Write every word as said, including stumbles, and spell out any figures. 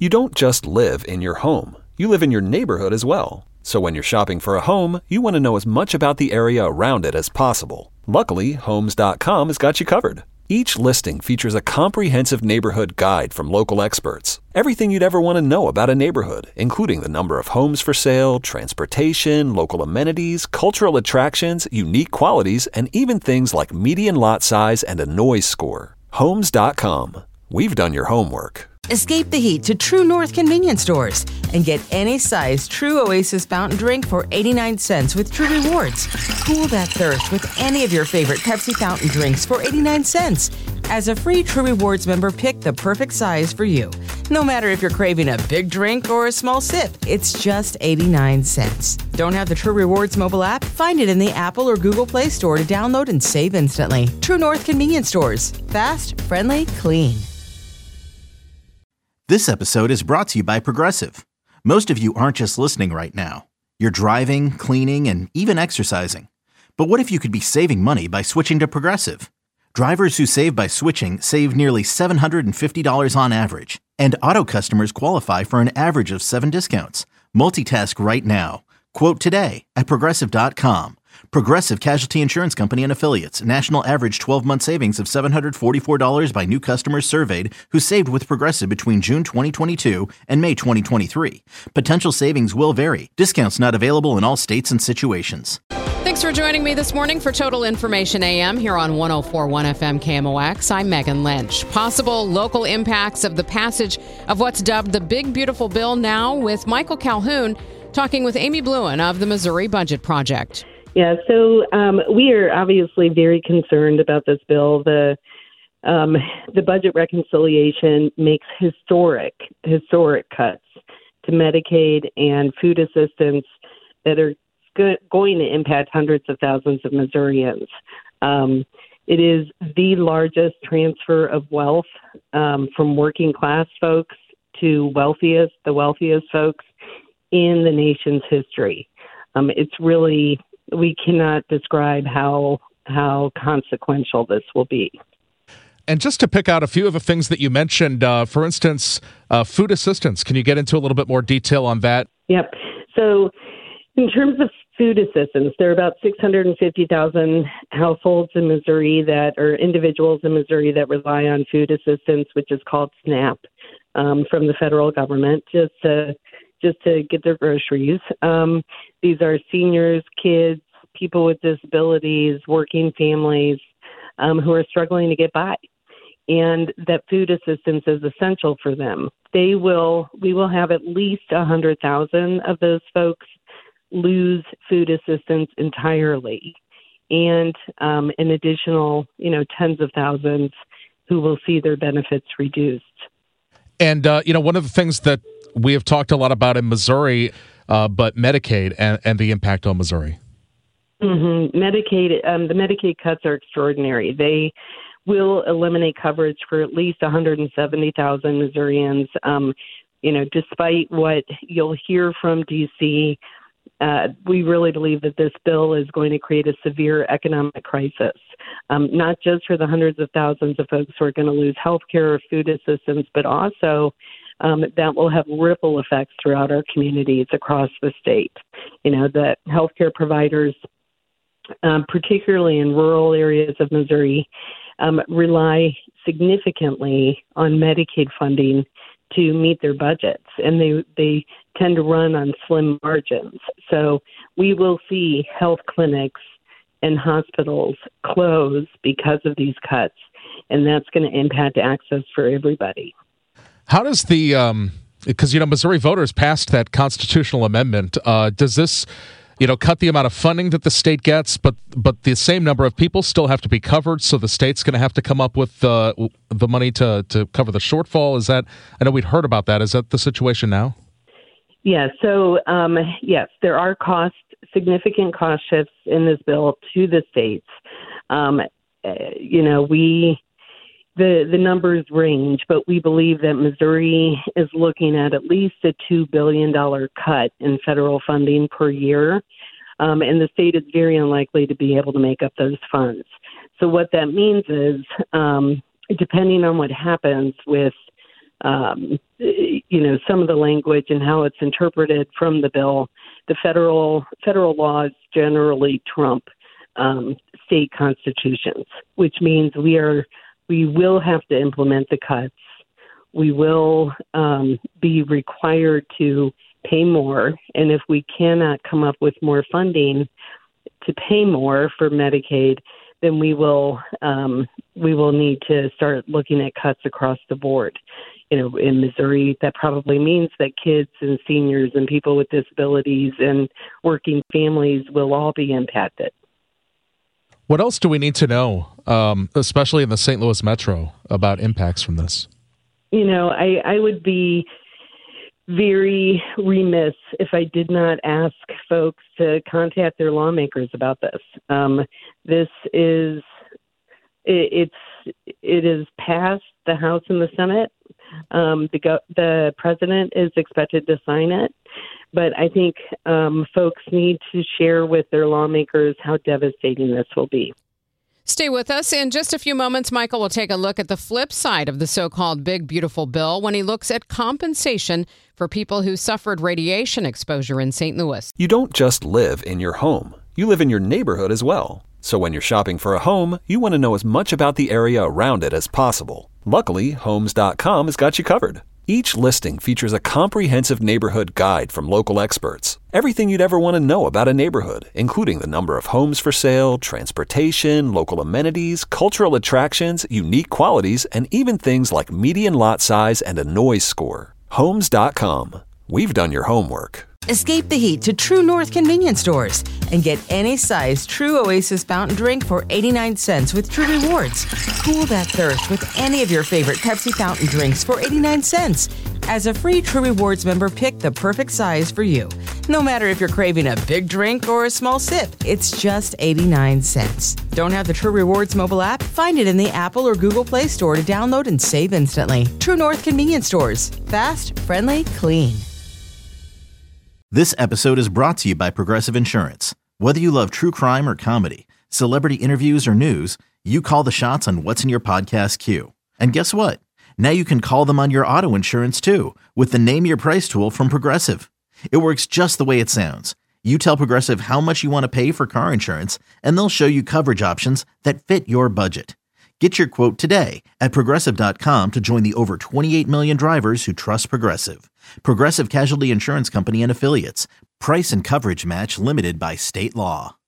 You don't just live in your home. You live in your neighborhood as well. So when you're shopping for a home, you want to know as much about the area around it as possible. Luckily, Homes dot com has got you covered. Each listing features a comprehensive neighborhood guide from local experts. Everything you'd ever want to know about a neighborhood, including the number of homes for sale, transportation, local amenities, cultural attractions, unique qualities, and even things like median lot size and a noise score. Homes dot com. We've done your homework. Escape the heat to True North convenience stores and get any size True Oasis fountain drink for eighty-nine cents with True Rewards. Cool that thirst with any of your favorite Pepsi fountain drinks for eighty-nine cents. As a free True Rewards member, pick the perfect size for you. No matter if you're craving a big drink or a small sip, it's just eighty-nine cents. Don't have the True Rewards mobile app? Find it in the Apple or Google Play Store to download and save instantly. True North convenience stores. Fast, friendly, clean. This episode is brought to you by Progressive. Most of you aren't just listening right now. You're driving, cleaning, and even exercising. But what if you could be saving money by switching to Progressive? Drivers who save by switching save nearly seven hundred fifty dollars on average. And auto customers qualify for an average of seven discounts. Multitask right now. Quote today at Progressive dot com. Progressive Casualty Insurance Company and Affiliates. National average twelve-month savings of seven hundred forty-four dollars by new customers surveyed who saved with Progressive between June twenty twenty-two and May twenty twenty-three. Potential savings will vary. Discounts not available in all states and situations. Thanks for joining me this morning for Total Information A M here on one oh four point one F M K M O X. I'm Megan Lynch. Possible local impacts of the passage of what's dubbed the Big Beautiful Bill now with Michael Calhoun talking with Amy Bluen of the Missouri Budget Project. Yeah, so um, we are obviously very concerned about this bill. The um, the budget reconciliation makes historic, historic cuts to Medicaid and food assistance that are go- going to impact hundreds of thousands of Missourians. Um, it is the largest transfer of wealth um, from working class folks to wealthiest, the wealthiest folks in the nation's history. Um, it's really... We cannot describe how how consequential this will be. And just to pick out a few of the things that you mentioned, uh, for instance, uh, food assistance. Can you get into a little bit more detail on that? Yep. So in terms of food assistance, there are about six hundred fifty thousand households in Missouri that are individuals in Missouri that rely on food assistance, which is called SNAP, um, from the federal government, just to just to get their groceries. Um, these are seniors, kids, people with disabilities, working families um, who are struggling to get by. And that food assistance is essential for them. They will, we will have at least one hundred thousand of those folks lose food assistance entirely. And um, an additional, you know, tens of thousands who will see their benefits reduced. And, uh, you know, one of the things that we have talked a lot about in Missouri, uh, but Medicaid and, and the impact on Missouri. Mm-hmm. Medicaid, um, the Medicaid cuts are extraordinary. They will eliminate coverage for at least one hundred seventy thousand Missourians. Um, you know, despite what you'll hear from D C, uh, we really believe that this bill is going to create a severe economic crisis, um, not just for the hundreds of thousands of folks who are going to lose health care or food assistance, but also Um, that will have ripple effects throughout our communities across the state. You know, that healthcare providers, um, particularly in rural areas of Missouri, um, rely significantly on Medicaid funding to meet their budgets, and they they tend to run on slim margins. So we will see health clinics and hospitals close because of these cuts, and that's going to impact access for everybody. How does the, um, because, you know, Missouri voters passed that constitutional amendment. Uh, does this, you know, cut the amount of funding that the state gets, but but the same number of people still have to be covered, so the state's going to have to come up with uh, the money to, to cover the shortfall? Is that, I know we'd heard about that. Is that the situation now? Yeah, so, um, yes, there are cost, significant cost shifts in this bill to the states. Um, uh, you know, we... The the numbers range, but we believe that Missouri is looking at at least a two billion dollars cut in federal funding per year, um, and the state is very unlikely to be able to make up those funds. So what that means is, um, depending on what happens with um, you know, some of the language and how it's interpreted from the bill, the federal federal laws generally trump um, state constitutions, which means we are we will have to implement the cuts. We will um, be required to pay more, and if we cannot come up with more funding to pay more for Medicaid, then we will um, we will need to start looking at cuts across the board. You know, in Missouri, that probably means that kids and seniors and people with disabilities and working families will all be impacted. What else do we need to know, um, especially in the Saint Louis Metro, about impacts from this? You know, I, I would be very remiss if I did not ask folks to contact their lawmakers about this. Um, this is, it, it's, it is passed the House and the Senate. Um, the, go- the president is expected to sign it, but I think um, folks need to share with their lawmakers how devastating this will be. Stay with us. In just a few moments, Michael will take a look at the flip side of the so-called Big Beautiful Bill when he looks at compensation for people who suffered radiation exposure in Saint Louis. You don't just live in your home. You live in your neighborhood as well. So when you're shopping for a home, you want to know as much about the area around it as possible. Luckily, Homes dot com has got you covered. Each listing features a comprehensive neighborhood guide from local experts. Everything you'd ever want to know about a neighborhood, including the number of homes for sale, transportation, local amenities, cultural attractions, unique qualities, and even things like median lot size and a noise score. Homes dot com. We've done your homework. Escape the heat to True North convenience stores and get any size True Oasis fountain drink for eighty-nine cents with True Rewards. Cool that thirst with any of your favorite Pepsi fountain drinks for eighty-nine cents. As a free True Rewards member, pick the perfect size for you. No matter if you're craving a big drink or a small sip, it's just eighty-nine cents. Don't have the True Rewards mobile app? Find it in the Apple or Google Play Store to download and save instantly. True North convenience stores. Fast, friendly, clean. This episode is brought to you by Progressive Insurance. Whether you love true crime or comedy, celebrity interviews or news, you call the shots on what's in your podcast queue. And guess what? Now you can call them on your auto insurance too with the Name Your Price tool from Progressive. It works just the way it sounds. You tell Progressive how much you want to pay for car insurance, and they'll show you coverage options that fit your budget. Get your quote today at Progressive dot com to join the over twenty-eight million drivers who trust Progressive. Progressive Casualty Insurance Company and Affiliates. Price and coverage match limited by state law.